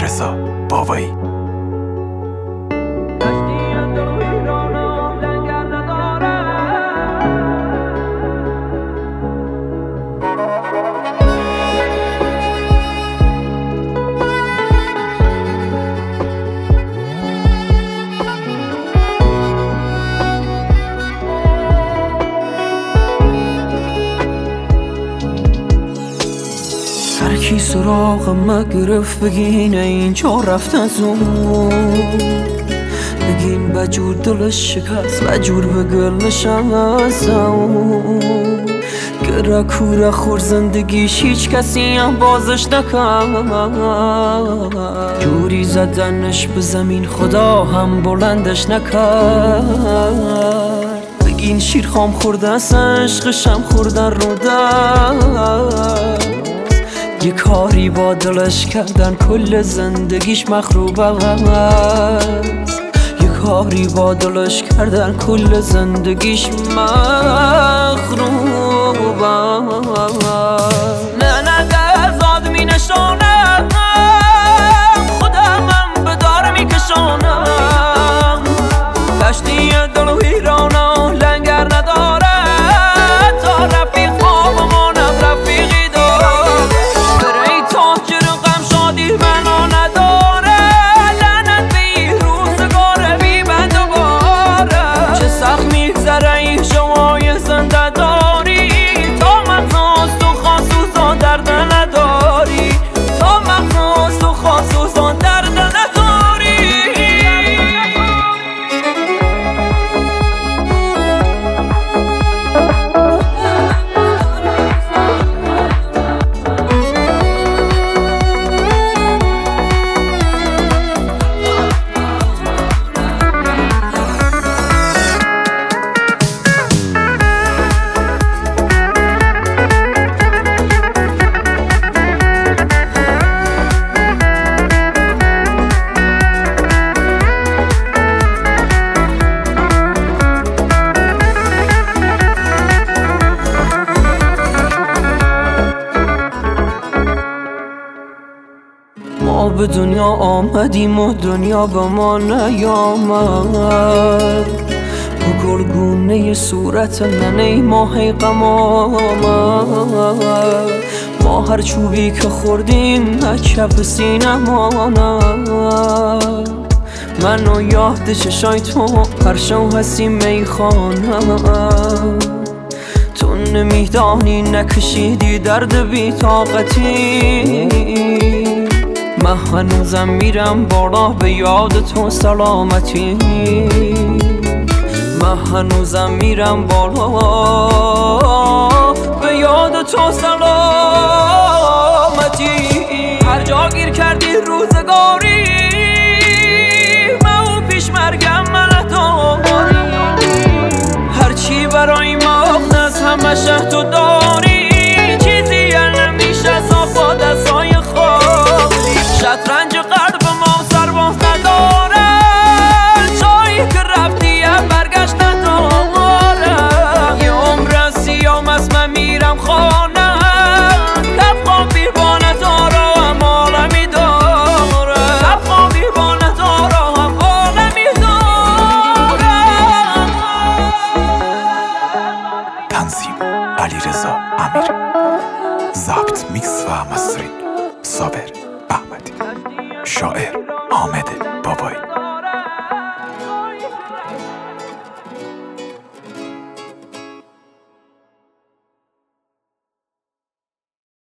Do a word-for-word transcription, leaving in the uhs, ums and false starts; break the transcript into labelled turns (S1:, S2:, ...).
S1: علیرضا بابایی.
S2: هرکی سراغ ما گرفت بگین اینجا رفت از اون، بگین بجور دلش شکست بجور به گلش از اون، گره کوره خور زندگیش هیچ کسی هم بازش نکرد، جوری زدنش به زمین خدا هم بلندش نکرد، بگین شیر خام خورده از عشقشم خوردن رو دست، یه کاری با دلش کردن کل زندگیش مخروب است، یه کاری با دلش کردن کل زندگیش مخروب است. نه نه دزاد می نشانم خودم هم به دار می کشانم، کشتی دل و ویرانم لنگر نداره تا رفیق خوابمانم رفیقی دار، منو نداره لعنت به این روزگار بی بند و باره، چه سخت میگذره این شمای زنده داری، تا مغز تو خاصوزان درد نداری، تا مغز تو خاصوزان درد نداری. ما به دنیا آمدیم و دنیا به ما نیامد، با گلگونه صورت ننه ماه غم آمد، ما هر چوبی که خوردیم کف سینه ماند، منو یاد چشای تو پرشو هستی میخانم، تو نمیدانی نکشیدی درد بی طاقتی، من هنوزم میرم بالا به یاد تو سلامتی، من هنوزم میرم بالا به یاد تو سلامتی، هر جا گیر کردی روزگاری من پیش مرگم من داری، هرچی برای مغنز همه شه تو داری، چیزی نمیشه صاف با دستای خالی، شطرنج قلب ما سرباز نداره، جایی که رفتی هم برگشت نداره، یه عمر سیام از من میرم خانه، لبخان بیربانه داره هم عالمی داره، لبخان بیربانه داره هم عالمی داره.
S1: تنظیم علیرضا امیر، ضبط میکس و مسترینگ صابر احمدی، شاعر حامد